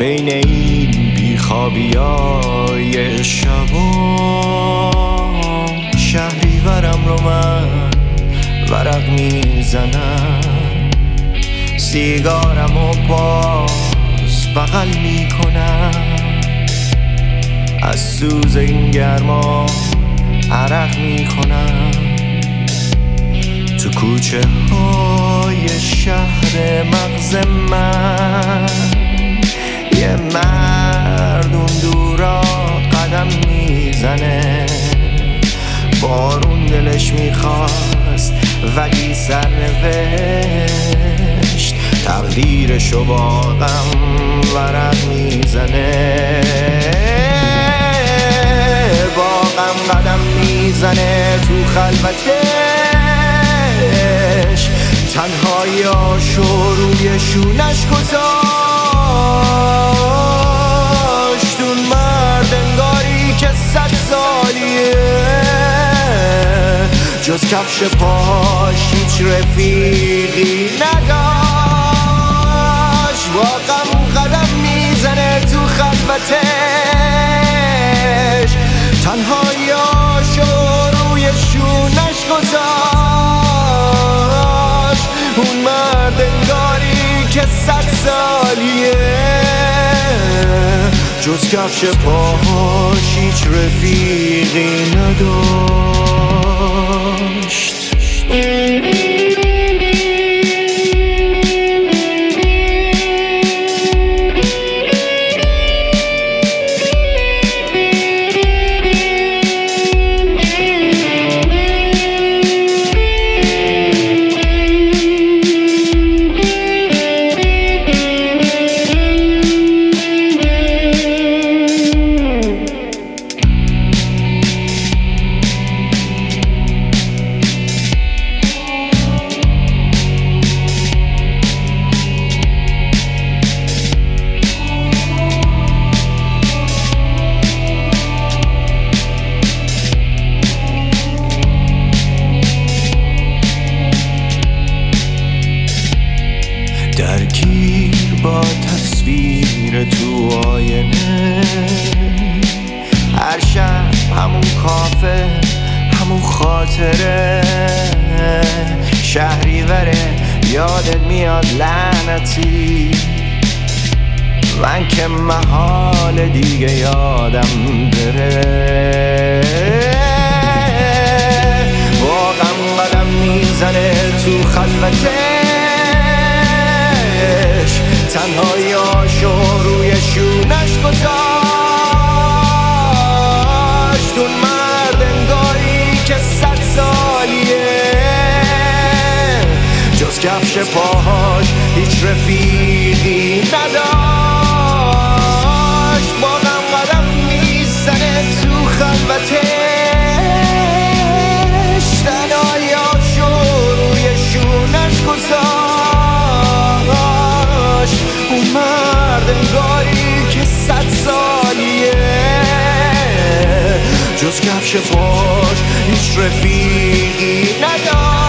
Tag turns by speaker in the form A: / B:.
A: بین این بیخوابیای شبا شهریورم رو من ورق میزنم، سیگارم و باز بغل میکنم، از سوز این گرما عرق میکنم. تو کوچه های شهر مغز من یه مرد اون دورا قدم میزنه، بارون دلش میخواست ولی سرنوشت تقدیرشو با غم ورق میزنه، با غم قدم میزنه تو خلوتش، تنهایی آشو روی شونش گذاشت. اون مرد انگاری که 100 سالیه، جز کفش پاش هیچ رفیقی نداشت. با غم قدم میزنه تو خلوتش، تنهایی آشو روی شونش گذاشت. اون مرد انگاری که 100 سالیه، جز کفش پاهاش هیچ رفیقی نداشت. درگیر با تصویر تو آینه، هر شب همون کافه همون خاطره، شهریوره یادت میاد لعنتی، من که محال دیگه یادم بره. با غم قدم میزنه تو خلوتش، تنهایی آشو روی شونش گذاشت. اون مرد انگاری که 100 سالیه، جز کفش پاهاش هیچ رفیقی نداشت. با غم قدم میزنه تو خلوتش، تنهایی آشو روی شونش گذاشت. اون مرد انگاری که 100 سالیه، جز کفش پاش هیچ رفیقی نداشت.